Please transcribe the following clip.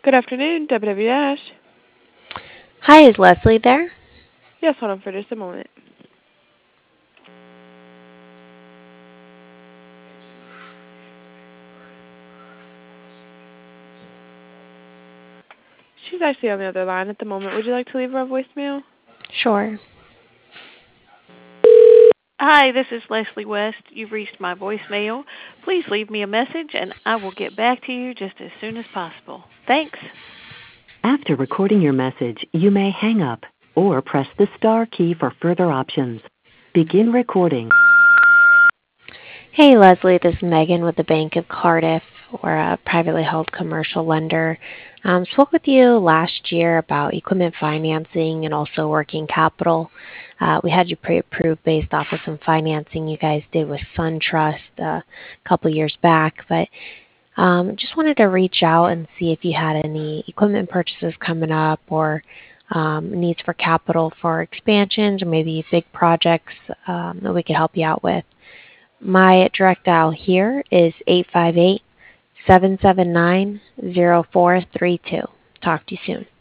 Good afternoon, WWS. Hi, is Leslie there? Yes, hold on for just a moment. She's actually on the other line at the moment. Would you like to leave her a voicemail? Sure. Hi, this is Leslie West. You've reached my voicemail. Please leave me a message and I will get back to you just as soon as possible. Thanks. After recording your message, you may hang up or press the star key for further options. Begin recording. Hey, Leslie, this is Megan with the Bank of Cardiff. We're a privately held commercial lender. Spoke with you last year about equipment financing and also working capital. We had you pre-approved based off of some financing you guys did with SunTrust a couple years back, but just wanted to reach out and see if you had any equipment purchases coming up or needs for capital for expansions or maybe big projects that we could help you out with. My direct dial here is 858-779-0432. Talk to you soon.